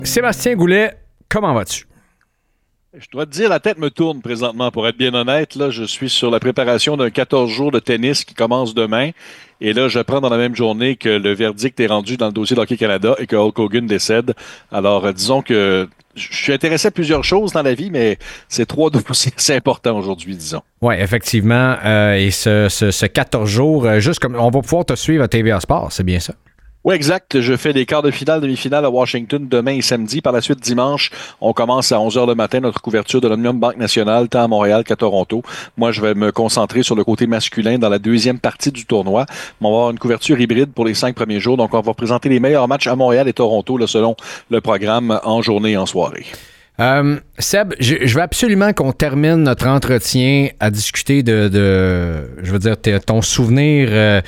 Sébastien Goulet, comment vas-tu? Je dois te dire, la tête me tourne présentement. Pour être bien honnête, là, je suis sur la préparation d'un 14 jours de tennis qui commence demain. Et là, j'apprends dans la même journée que le verdict est rendu dans le dossier d'Hockey Canada et que Hulk Hogan décède. Alors, disons que je suis intéressé à plusieurs choses dans la vie, mais c'est trois dossiers assez importants aujourd'hui, disons. Oui, effectivement. Et ce 14 jours, juste comme on va pouvoir te suivre à TVA Sport, c'est bien ça? Oui, exact. Je fais des quarts de finale, demi-finale à Washington demain et samedi. Par la suite, dimanche, on commence à 11 heures le matin notre couverture de l'Omnium Banque Nationale, tant à Montréal qu'à Toronto. Moi, je vais me concentrer sur le côté masculin dans la deuxième partie du tournoi. On va avoir une couverture hybride pour les 5 premiers jours. Donc, on va présenter les meilleurs matchs à Montréal et Toronto, là, selon le programme en journée et en soirée. Seb, je veux absolument qu'on termine notre entretien à discuter je veux dire, ton souvenir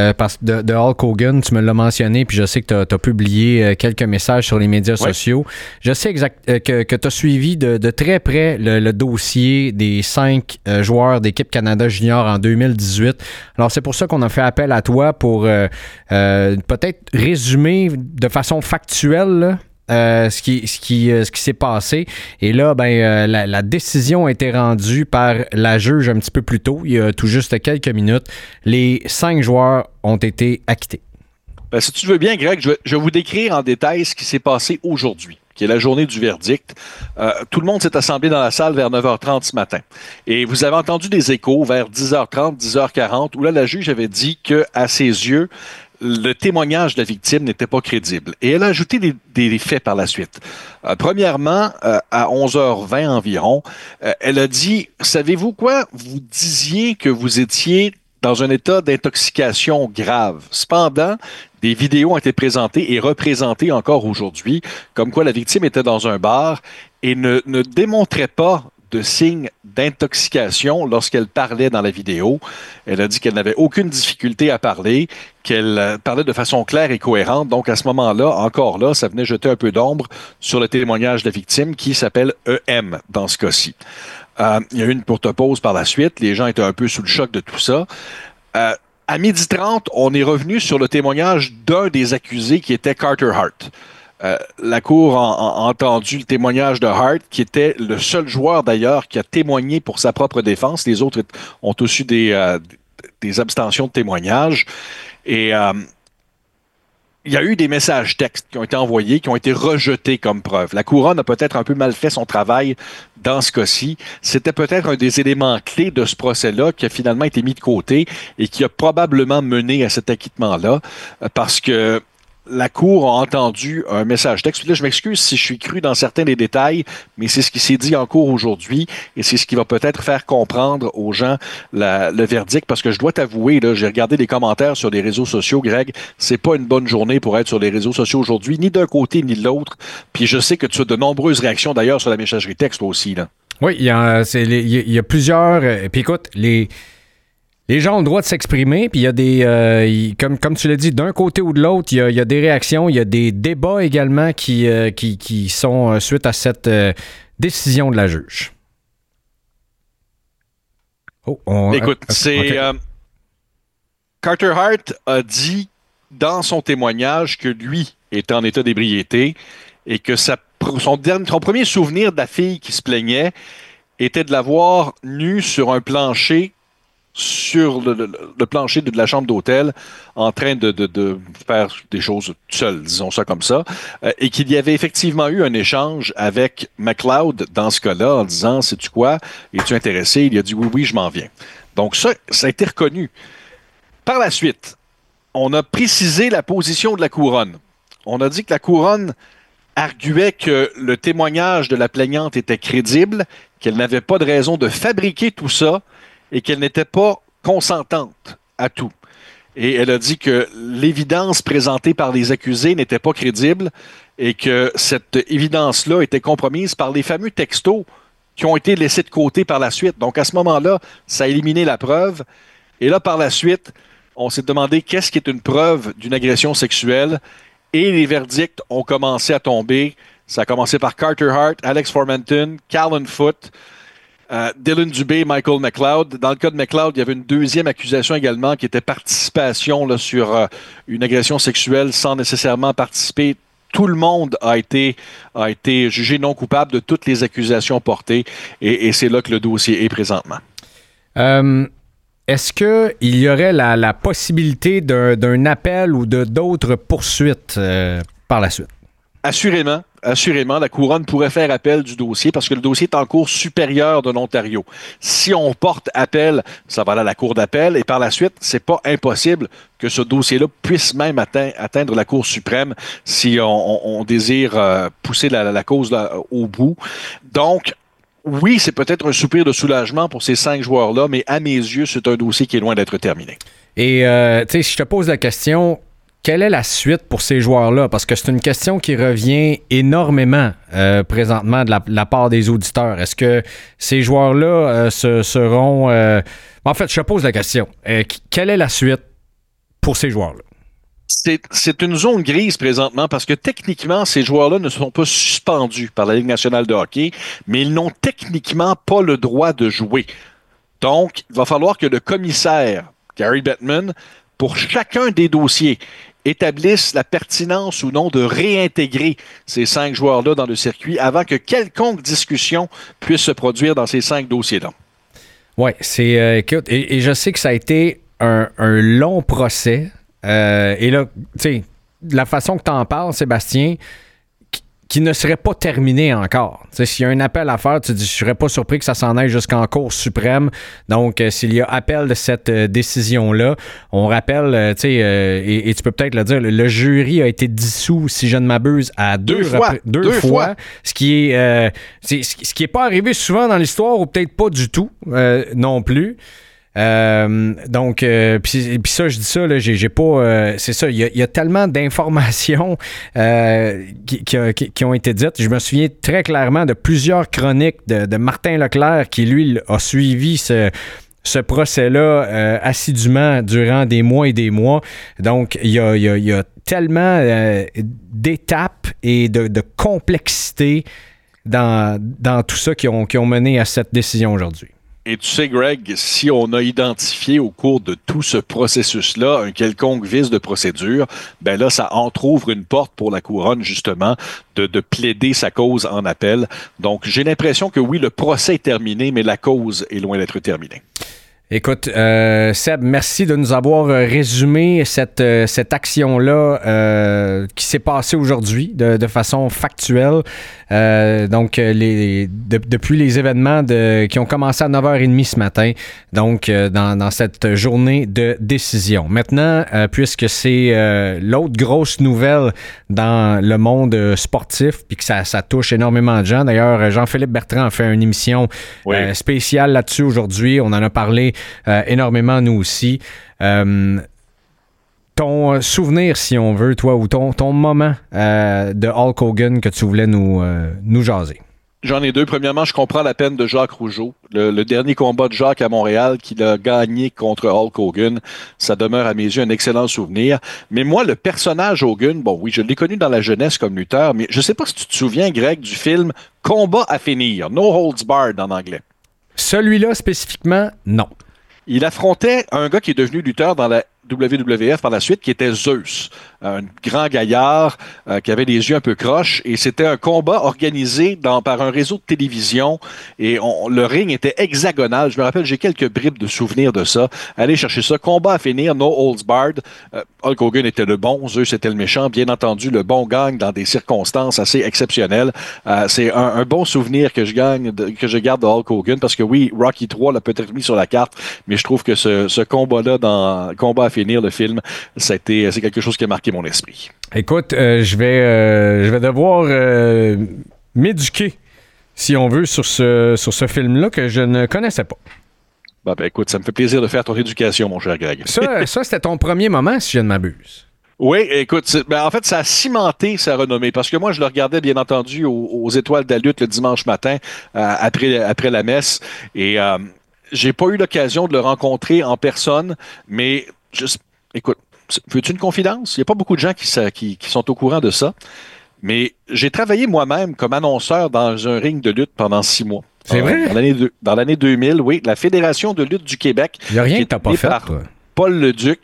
de Hulk Hogan. Tu me l'as mentionné, puis je sais que tu as publié quelques messages sur les médias sociaux. Je sais que tu as suivi de très près le dossier des 5 joueurs d'équipe Canada Junior en 2018. Alors, c'est pour ça qu'on a fait appel à toi pour peut-être résumer de façon factuelle, là, ce qui s'est passé. Et là, la décision a été rendue par la juge un petit peu plus tôt, il y a tout juste quelques minutes. Les 5 joueurs ont été acquittés. Ben, si tu veux bien, Greg, je vais vous décrire en détail ce qui s'est passé aujourd'hui, qui est la journée du verdict. Tout le monde s'est assemblé dans la salle vers 9h30 ce matin. Et vous avez entendu des échos vers 10h30, 10h40, où là, la juge avait dit qu'à ses yeux, le témoignage de la victime n'était pas crédible. Et elle a ajouté des faits par la suite. Premièrement, à 11h20 environ, elle a dit, savez-vous quoi? Vous disiez que vous étiez dans un état d'intoxication grave. Cependant, des vidéos ont été présentées et représentées encore aujourd'hui, comme quoi la victime était dans un bar et ne démontrait pas de signes d'intoxication lorsqu'elle parlait dans la vidéo. Elle a dit qu'elle n'avait aucune difficulté à parler, qu'elle parlait de façon claire et cohérente. Donc, à ce moment-là, encore là, ça venait jeter un peu d'ombre sur le témoignage de la victime qui s'appelle EM dans ce cas-ci. Il y a eu une courte pause par la suite. Les gens étaient un peu sous le choc de tout ça. À 12h30, on est revenu sur le témoignage d'un des accusés qui était Carter Hart. La Cour a entendu le témoignage de Hart, qui était le seul joueur d'ailleurs qui a témoigné pour sa propre défense. Les autres ont tous eu des abstentions de témoignage. Et il y a eu des messages textes qui ont été envoyés, qui ont été rejetés comme preuve. La Couronne a peut-être un peu mal fait son travail dans ce cas-ci. C'était peut-être un des éléments clés de ce procès-là qui a finalement été mis de côté et qui a probablement mené à cet acquittement-là, parce que la Cour a entendu un message texte. Là, je m'excuse si je suis cru dans certains des détails, mais c'est ce qui s'est dit en cours aujourd'hui et c'est ce qui va peut-être faire comprendre aux gens le verdict, parce que je dois t'avouer, là, j'ai regardé les commentaires sur les réseaux sociaux, Greg, c'est pas une bonne journée pour être sur les réseaux sociaux aujourd'hui, ni d'un côté ni de l'autre. Puis je sais que tu as de nombreuses réactions d'ailleurs sur la messagerie texte aussi, là. Oui, il y a plusieurs... puis écoute, les gens ont le droit de s'exprimer, puis il y a des... comme tu l'as dit, d'un côté ou de l'autre, il y a des réactions, il y a des débats également qui sont suite à cette décision de la juge. Écoute, c'est... Okay. Carter Hart a dit dans son témoignage que lui était en état d'ébriété et que son premier souvenir de la fille qui se plaignait était de la voir nue sur un plancher, sur le plancher de la chambre d'hôtel, en train de faire des choses seul, disons ça comme ça, et qu'il y avait effectivement eu un échange avec McLeod dans ce cas-là, en disant, sais-tu quoi, es-tu intéressé? Il a dit, oui, je m'en viens. Donc ça a été reconnu. Par la suite, on a précisé la position de la Couronne. On a dit que la Couronne arguait que le témoignage de la plaignante était crédible, qu'elle n'avait pas de raison de fabriquer tout ça, et qu'elle n'était pas consentante à tout. Et elle a dit que l'évidence présentée par les accusés n'était pas crédible et que cette évidence-là était compromise par les fameux textos qui ont été laissés de côté par la suite. Donc, à ce moment-là, ça a éliminé la preuve. Et là, par la suite, on s'est demandé qu'est-ce qui est une preuve d'une agression sexuelle. Et les verdicts ont commencé à tomber. Ça a commencé par Carter Hart, Alex Formenton, Callan Foote, Dylan Dubé, Michael McLeod. Dans le cas de McLeod, il y avait une deuxième accusation également qui était participation là, sur une agression sexuelle sans nécessairement participer tout le monde a été jugé non coupable de toutes les accusations portées et c'est là que le dossier est présentement. Est-ce qu'il y aurait la possibilité d'un appel ou d'autres poursuites par la suite? Assurément, la couronne pourrait faire appel du dossier parce que le dossier est en cour supérieure de l'Ontario. Si on porte appel, ça va aller à la cour d'appel et par la suite, c'est pas impossible que ce dossier-là puisse même atteindre la Cour suprême si on désire pousser la cause là, au bout. Donc, oui, c'est peut-être un soupir de soulagement pour ces 5 joueurs-là, mais à mes yeux, c'est un dossier qui est loin d'être terminé. Et, tu sais, si je te pose la question, quelle est la suite pour ces joueurs-là? Parce que c'est une question qui revient énormément présentement de la part des auditeurs. Est-ce que ces joueurs-là seront... En fait, je te pose la question. Quelle est la suite pour ces joueurs-là? C'est une zone grise présentement parce que techniquement, ces joueurs-là ne sont pas suspendus par la Ligue nationale de hockey, mais ils n'ont techniquement pas le droit de jouer. Donc, il va falloir que le commissaire, Gary Bettman, pour chacun des dossiers, établisse la pertinence ou non de réintégrer ces 5 joueurs-là dans le circuit avant que quelconque discussion puisse se produire dans ces 5 dossiers-là. Oui, c'est... écoute, et je sais que ça a été un long procès. Et là, tu sais, la façon que tu en parles, Sébastien, qui ne serait pas terminé encore. Tu sais, s'il y a un appel à faire, tu dis, je serais pas surpris que ça s'en aille jusqu'en Cour suprême. Donc, s'il y a appel de cette décision-là, on rappelle, tu sais, et tu peux peut-être le dire, le jury a été dissous, si je ne m'abuse, à deux fois. Ce qui est pas arrivé souvent dans l'histoire, ou peut-être pas du tout non plus. Donc, puis ça, je dis ça, là, j'ai pas... c'est ça, il y a tellement d'informations qui ont été dites. Je me souviens très clairement de plusieurs chroniques de Martin Leclerc qui, lui, a suivi ce procès-là assidûment durant des mois et des mois. Donc, il y a tellement d'étapes et de complexité dans tout ça qui ont mené à cette décision aujourd'hui. Et tu sais, Greg, si on a identifié au cours de tout ce processus-là un quelconque vice de procédure, ben là, ça entrouvre une porte pour la couronne, justement, de plaider sa cause en appel. Donc, j'ai l'impression que oui, le procès est terminé, mais la cause est loin d'être terminée. Écoute, Seb, merci de nous avoir résumé cette action-là qui s'est passée aujourd'hui de façon factuelle. Donc, depuis les événements qui ont commencé à 9h30 ce matin, donc dans cette journée de décision. Maintenant, puisque c'est l'autre grosse nouvelle dans le monde sportif, puis que ça touche énormément de gens. D'ailleurs, Jean-Philippe Bertrand a fait une émission spéciale là-dessus aujourd'hui. On en a parlé énormément, nous aussi. Ton souvenir, si on veut, toi, ou ton moment de Hulk Hogan que tu voulais nous jaser? J'en ai 2. Premièrement, je comprends la peine de Jacques Rougeau. Le dernier combat de Jacques à Montréal qu'il a gagné contre Hulk Hogan, ça demeure à mes yeux un excellent souvenir. Mais moi, le personnage Hogan, bon oui, je l'ai connu dans la jeunesse comme lutteur, mais je sais pas si tu te souviens, Greg, du film Combat à finir, No Holds Barred en anglais. Celui-là spécifiquement, non. Il affrontait un gars qui est devenu lutteur dans la WWF par la suite, qui était Zeus, un grand gaillard qui avait des yeux un peu croches, et c'était un combat organisé par un réseau de télévision, et le ring était hexagonal. Je me rappelle, j'ai quelques bribes de souvenirs de ça. Allez chercher ça. Combat à finir, No Holds Barred. Hulk Hogan était le bon, Zeus était le méchant. Bien entendu, le bon gagne dans des circonstances assez exceptionnelles. C'est un bon souvenir que je garde de Hulk Hogan, parce que oui, Rocky III l'a peut-être mis sur la carte, mais je trouve que ce combat-là dans Combat à finir, le film, c'est quelque chose qui a marqué mon esprit. Écoute, je vais devoir m'éduquer, si on veut, sur ce film-là que je ne connaissais pas. Ben, écoute, ça me fait plaisir de faire ton éducation, mon cher Greg. Ça c'était ton premier moment, si je ne m'abuse. Oui, écoute, en fait, ça a cimenté sa renommée, parce que moi, je le regardais, bien entendu, aux Étoiles de la lutte le dimanche matin, après la messe, et j'ai pas eu l'occasion de le rencontrer en personne, mais écoute, veux-tu une confidence? Il n'y a pas beaucoup de gens qui sont au courant de ça, mais j'ai travaillé moi-même comme annonceur dans un ring de lutte pendant 6 mois. C'est vrai? Dans l'année 2000, oui, la Fédération de lutte du Québec. Il n'y a rien que tu n'as pas fait, toi. Paul Leduc.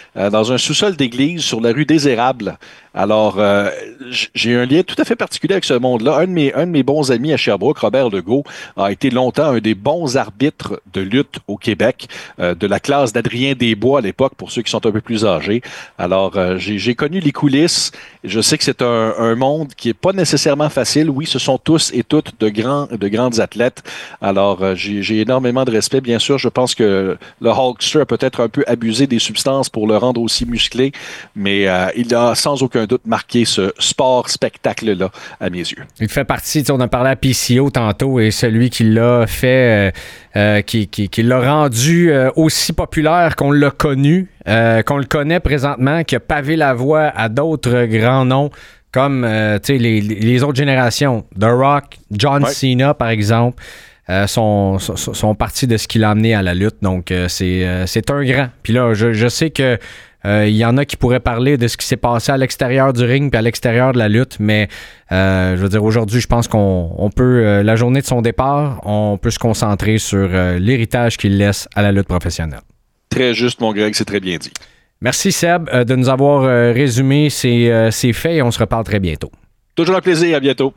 dans un sous-sol d'église sur la rue des Érables. Alors, j'ai un lien tout à fait particulier avec ce monde-là. Un de mes bons amis à Sherbrooke, Robert Legault, a été longtemps un des bons arbitres de lutte au Québec, de la classe d'Adrien Desbois à l'époque, pour ceux qui sont un peu plus âgés. Alors, j'ai connu les coulisses. Je sais que c'est un monde qui est pas nécessairement facile. Oui, ce sont tous et toutes de grands athlètes. Alors, j'ai énormément de respect. Bien sûr, je pense que le Hulkster a peut-être un peu abusé des substances pour le rendre aussi musclé, mais il a sans aucun doute marqué ce sport-spectacle-là à mes yeux. Il fait partie, on a parlé à PCO tantôt, et celui qui l'a fait, qui l'a rendu aussi populaire qu'on l'a connu, qu'on le connaît présentement, qui a pavé la voie à d'autres grands noms, comme les autres générations. The Rock, John Cena, par exemple, sont partis de ce qu'il a amené à la lutte. Donc, c'est un grand. Puis là, je sais que il y en a qui pourraient parler de ce qui s'est passé à l'extérieur du ring puis à l'extérieur de la lutte, mais je veux dire, aujourd'hui, je pense qu'on peut, la journée de son départ, on peut se concentrer sur l'héritage qu'il laisse à la lutte professionnelle. Très juste, mon Greg, c'est très bien dit. Merci, Seb, de nous avoir résumé ces faits et on se reparle très bientôt. Toujours un plaisir, à bientôt.